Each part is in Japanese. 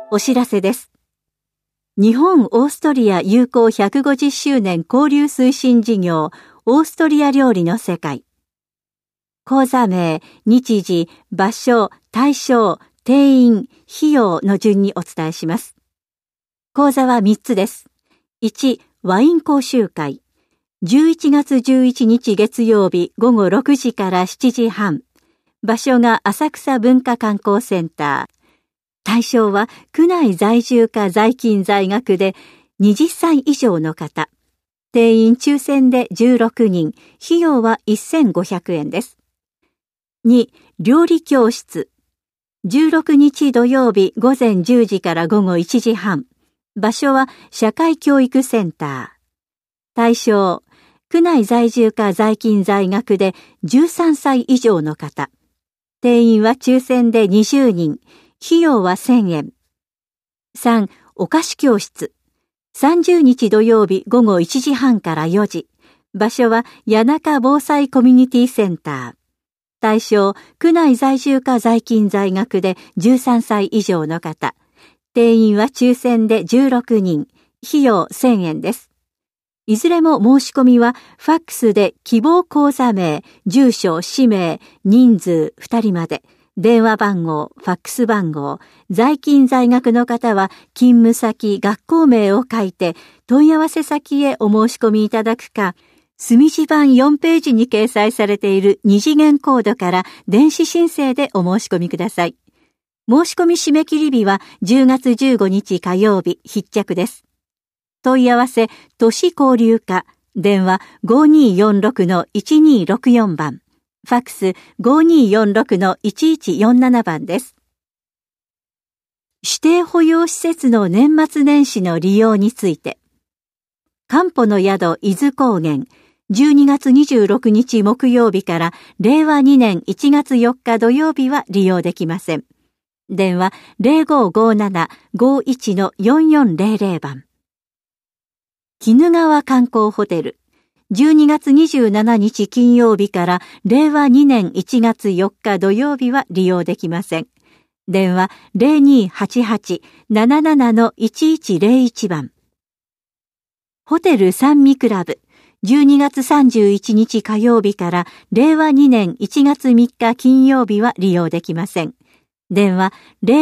お知らせです。日本オーストリア友好150周年交流推進事業オーストリア料理の世界。講座名、日時、場所、対象、定員、費用の順にお伝えします。講座は3つです。1、ワイン講習会。11月11日月曜日午後6時から7時半。場所が浅草文化観光センター。対象は区内在住か在勤在学で20歳以上の方。定員抽選で16人。費用は1500円です。2、料理教室。16日土曜日午前10時から午後1時半。場所は社会教育センター。対象、区内在住か在勤在学で13歳以上の方。定員は抽選で20人。費用は1000円。3、お菓子教室。30日土曜日午後1時半から4時。場所は谷中防災コミュニティセンター。対象、区内在住か在勤在学で13歳以上の方。定員は抽選で16人。費用1000円です。いずれも申し込みはファックスで希望講座名、住所、氏名、人数2人まで。電話番号、ファックス番号、在勤在学の方は勤務先、学校名を書いて問い合わせ先へお申し込みいただくか、墨字版4ページに掲載されている2次元コードから電子申請でお申し込みください。申し込み締め切り日は10月15日火曜日必着です。問い合わせ、都市交流課、電話 5246-1264 番。ファックス 5246-1147 番です。指定保養施設の年末年始の利用について。かんぽの宿伊豆高原、12月26日木曜日から令和2年1月4日土曜日は利用できません。電話 0557-51-4400 番。鬼怒川観光ホテル。12月27日金曜日から令和2年1月4日土曜日は利用できません。電話 0288-77-1101 番。ホテル三味クラブ。12月31日火曜日から令和2年1月3日金曜日は利用できません。電話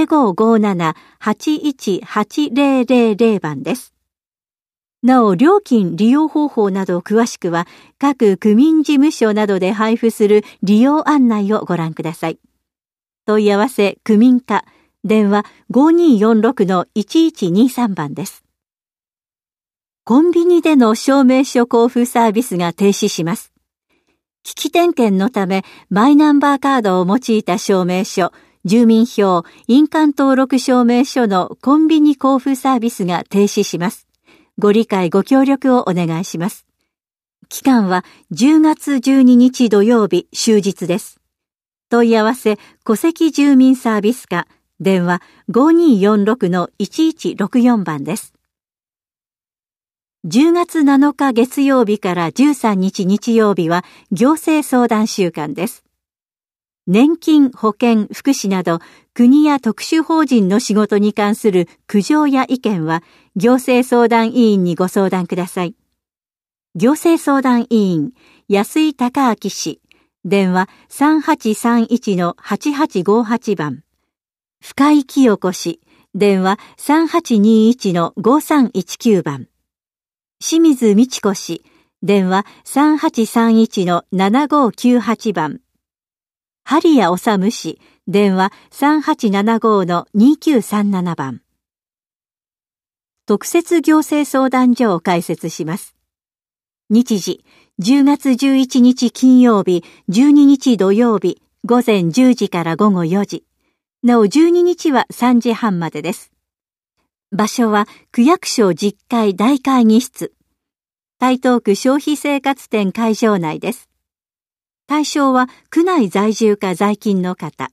0557-818000 番です。なお、料金利用方法など詳しくは、各区民事務所などで配布する利用案内をご覧ください。問い合わせ、区民課、電話 5246-1123 番です。コンビニでの証明書交付サービスが停止します。機器点検のため、マイナンバーカードを用いた証明書、住民票、印鑑登録証明書のコンビニ交付サービスが停止します。ご理解ご協力をお願いします。期間は10月12日土曜日終日です。問い合わせ戸籍住民サービス課、電話 5246-1164 番です。10月7日月曜日から13日日曜日は行政相談週間です。年金、保険、福祉など国や特殊法人の仕事に関する苦情や意見は行政相談委員にご相談ください。行政相談委員、安井孝明氏、電話 3831-8858 番。深井清子氏、電話 3821-5319 番。清水美智子氏、電話 3831-7598 番。針谷治氏、電話 3875-2937 番。特設行政相談所を開設します。日時、10月11日金曜日、12日土曜日、午前10時から午後4時。なお12日は3時半までです。場所は区役所10階大会議室。台東区消費生活展会場内です。対象は区内在住か在勤の方。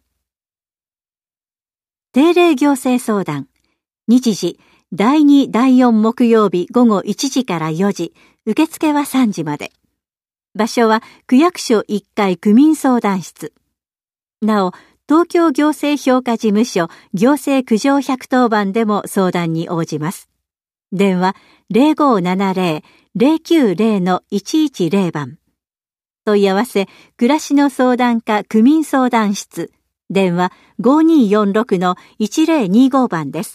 定例行政相談。日時、第2、第4木曜日午後1時から4時。受付は3時まで。場所は区役所1階区民相談室。なお、 東京行政評価事務所行政苦情110番でも相談に応じます。電話 0570-090-110 番。問い合わせ、暮らしの相談課区民相談室。電話 5246-1025 番です。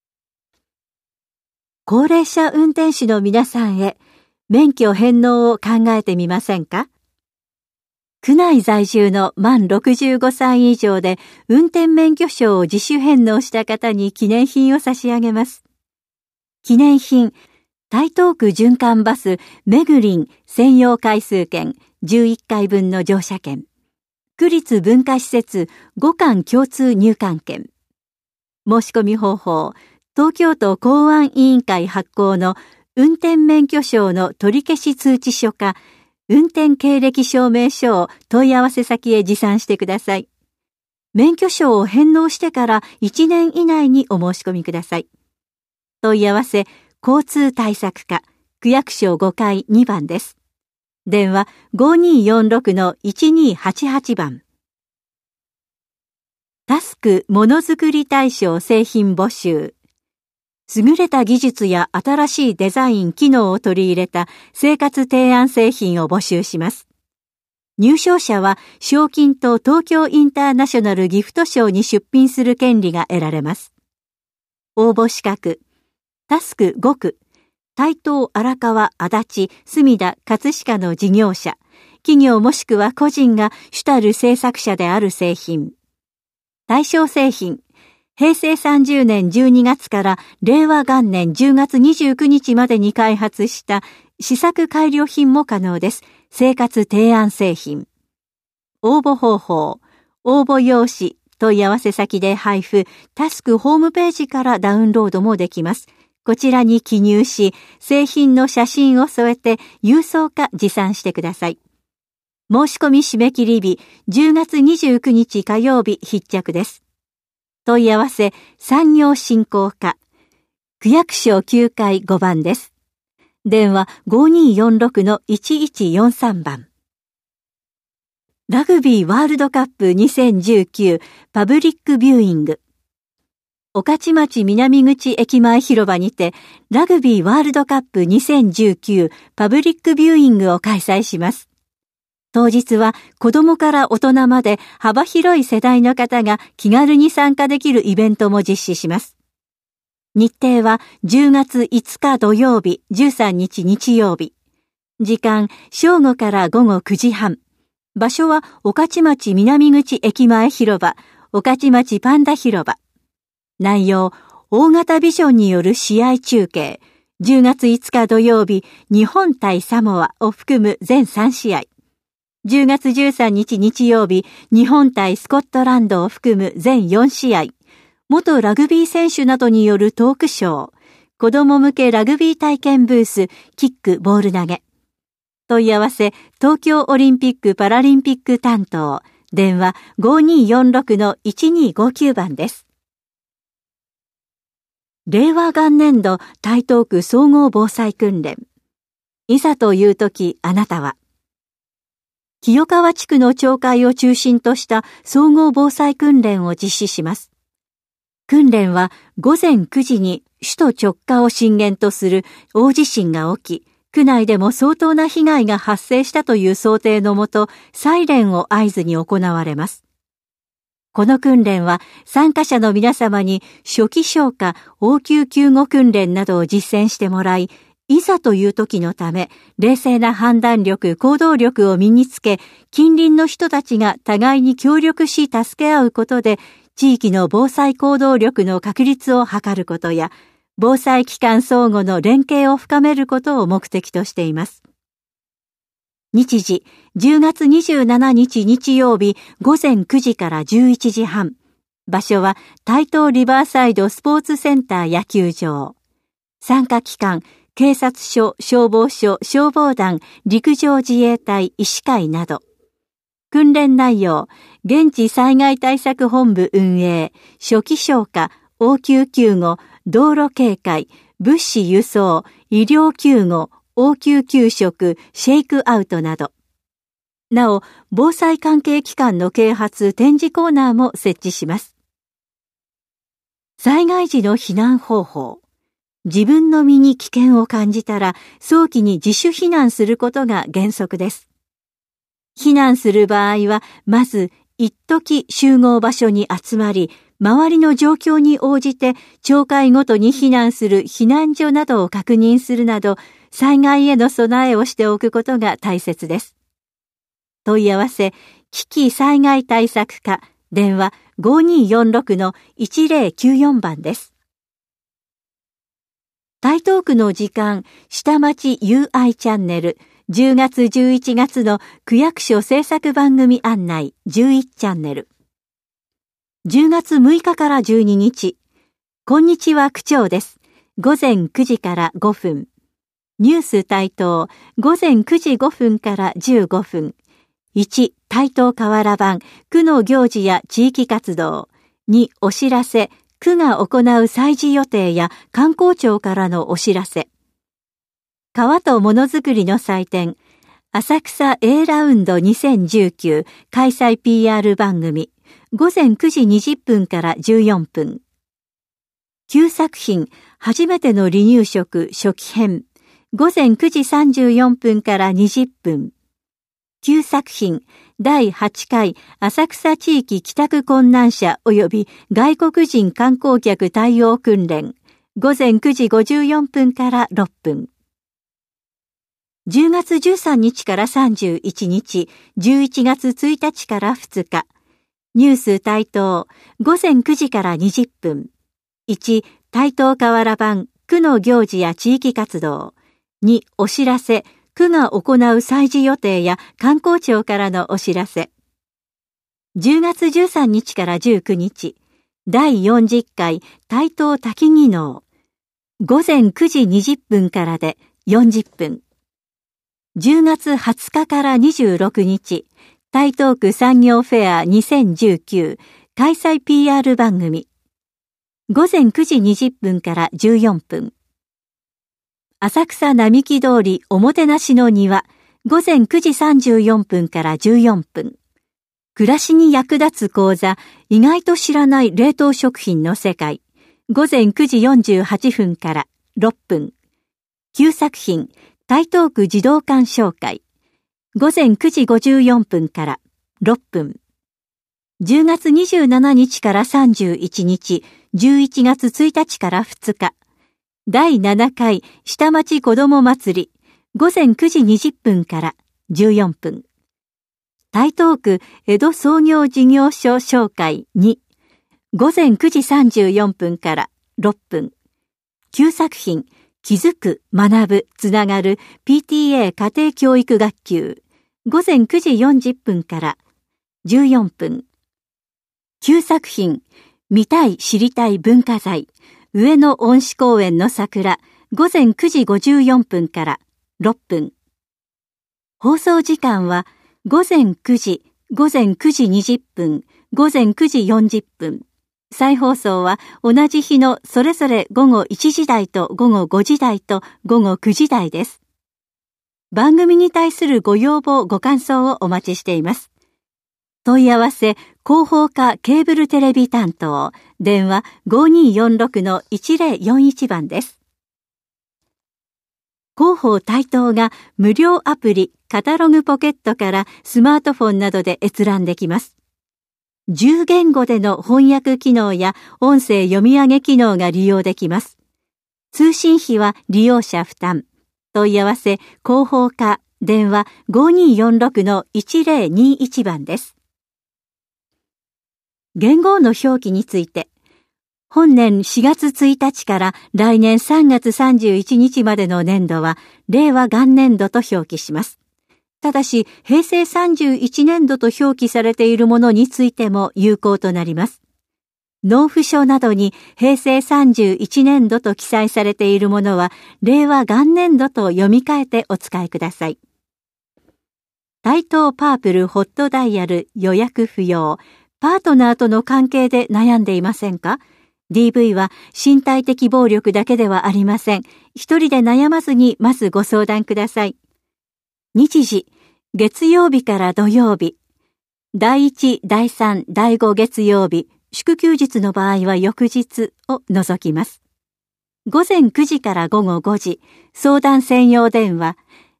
高齢者運転手の皆さんへ、免許返納を考えてみませんか？区内在住の満65歳以上で運転免許証を自主返納した方に記念品を差し上げます。記念品、台東区循環バスめぐりん専用回数券11回分の乗車券。区立文化施設5館共通入館券。申し込み方法、東京都公安委員会発行の運転免許証の取り消し通知書か、運転経歴証明書を問い合わせ先へ持参してください。免許証を返納してから1年以内にお申し込みください。問い合わせ、交通対策課、区役所5階2番です。電話 5246-1288 番。タスクものづくり大賞製品募集。優れた技術や新しいデザイン機能を取り入れた生活提案製品を募集します。入賞者は賞金と東京インターナショナルギフト賞に出品する権利が得られます。応募資格、タスク5区、台東、荒川、足立、墨田、葛飾の事業者、企業もしくは個人が主たる制作者である製品。対象製品、平成30年12月から令和元年10月29日までに開発した試作改良品も可能です。生活提案製品。応募方法、応募用紙、問い合わせ先で配布、タスクホームページからダウンロードもできます。こちらに記入し、製品の写真を添えて郵送か持参してください。申し込み締め切り日、10月29日火曜日必着です。問い合わせ、産業振興課、区役所9階5番です。電話 5246-1143 番。ラグビーワールドカップ2019パブリックビューイング。御徒町南口駅前広場にて、ラグビーワールドカップ2019パブリックビューイングを開催します。当日は子供から大人まで幅広い世代の方が気軽に参加できるイベントも実施します。日程は10月5日土曜日、13日日曜日。時間、正午から午後9時半。場所は御徒町南口駅前広場、御徒町パンダ広場。内容、大型ビジョンによる試合中継。10月5日土曜日、日本対サモアを含む全3試合。10月13日日曜日、日本対スコットランドを含む全4試合。元ラグビー選手などによるトークショー。子供向けラグビー体験ブース、キック、ボール投げ。問い合わせ、東京オリンピック・パラリンピック担当。電話 5246-1259 番です。令和元年度台東区総合防災訓練。いざという時あなたは。清川地区の町会を中心とした総合防災訓練を実施します。訓練は午前9時に首都直下を震源とする大地震が起き、区内でも相当な被害が発生したという想定のもと、サイレンを合図に行われます。この訓練は参加者の皆様に初期消火、応急救護訓練などを実践してもらい、いざという時のため、冷静な判断力、行動力を身につけ、近隣の人たちが互いに協力し助け合うことで、地域の防災行動力の確立を図ることや、防災機関相互の連携を深めることを目的としています。日時、10月27日日曜日午前9時から11時半。場所は台東リバーサイドスポーツセンター野球場。参加機関、警察署、消防署、消防団、陸上自衛隊、医師会など。訓練内容、現地災害対策本部運営、初期消火、応急救護、道路警戒、物資輸送、医療救護、応急給食、シェイクアウトなど。 なお、防災関係機関の啓発展示コーナーも設置します。災害時の避難方法。自分の身に危険を感じたら早期に自主避難することが原則です。避難する場合は、まず一時集合場所に集まり、周りの状況に応じて町会ごとに避難する避難所などを確認するなど、災害への備えをしておくことが大切です。問い合わせ、危機災害対策課、電話 5246-1094 番です。台東区の時間、下町 UI チャンネル、10月11月の区役所制作番組案内11チャンネル。10月6日から12日。こんにちは区長です。午前9時から5分。ニュース台東、午前9時5分から15分。1、台東河原版、区の行事や地域活動。2、お知らせ、区が行う祭事予定や観光庁からのお知らせ。川とものづくりの祭典、浅草 A ラウンド2019開催 PR 番組、午前9時20分から14分。旧作品、初めての離乳食初期編、午前9時34分から20分。旧作品、第8回浅草地域帰宅困難者及び外国人観光客対応訓練、午前9時54分から6分。10月13日から31日、11月1日から2日。ニュース台東、午前9時から20分。1、台東河原版、区の行事や地域活動。2、お知らせ、区が行う祭事予定や観光庁からのお知らせ。10月13日から19日、第40回台東多機技能。午前9時20分からで40分。10月20日から26日、台東区産業フェア2019開催 PR 番組。午前9時20分から14分。浅草並木通りおもてなしの庭、午前9時34分から14分。暮らしに役立つ講座、意外と知らない冷凍食品の世界、午前9時48分から6分。旧作品、台東区児童館紹介、午前9時54分から6分。10月27日から31日、11月1日から2日。第7回下町子ども祭り、午前9時20分から14分。台東区江戸創業事業所紹介2、午前9時34分から6分。旧作品、気づく、学ぶ、つながる PTA 家庭教育学級、午前9時40分から14分。旧作品、見たい知りたい文化財、上野恩賜公園の桜、午前9時54分から6分。放送時間は午前9時、午前9時20分、午前9時40分。再放送は同じ日のそれぞれ午後1時台と午後5時台と午後9時台です。番組に対するご要望ご感想をお待ちしています。問い合わせ、広報課ケーブルテレビ担当、電話 5246-1041 番です。広報台東が無料アプリカタログポケットからスマートフォンなどで閲覧できます。10言語での翻訳機能や音声読み上げ機能が利用できます。通信費は利用者負担。問い合わせ、広報課、電話 5246-1021 番です。元号の表記について、本年4月1日から来年3月31日までの年度は、令和元年度と表記します。ただし、平成31年度と表記されているものについても有効となります。納付書などに平成31年度と記載されているものは、令和元年度と読み替えてお使いください。台東パープルホットダイヤル予約不要。パートナーとの関係で悩んでいませんか？ DV は身体的暴力だけではありません。一人で悩まずにまずご相談ください。日時、 月曜日から土曜日、第1、第3、第5月曜日、祝休日の場合は翌日を除きます。午前9時から午後5時、相談専用電話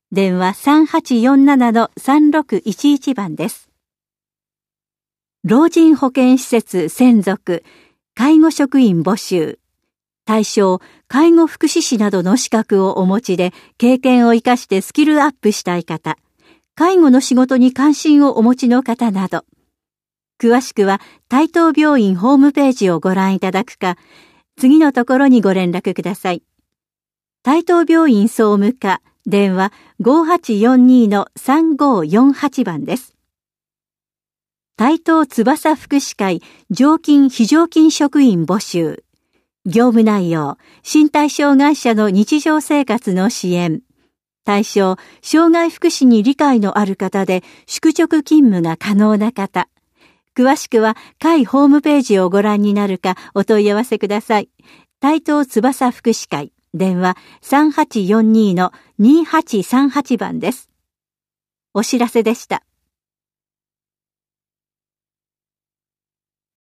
3847-3611番です。老人保健施設専属、介護職員募集。対象、介護福祉士などの資格をお持ちで、経験を生かしてスキルアップしたい方、介護の仕事に関心をお持ちの方など。詳しくは、台東病院ホームページをご覧いただくか、次のところにご連絡ください。台東病院総務課、電話5842-3548番です。台東翼福祉会常勤非常勤職員募集。業務内容、身体障害者の日常生活の支援。対象、障害福祉に理解のある方で宿直勤務が可能な方。詳しくは会ホームページをご覧になるかお問い合わせください。台東翼福祉会、電話3842-2838番です。お知らせでした。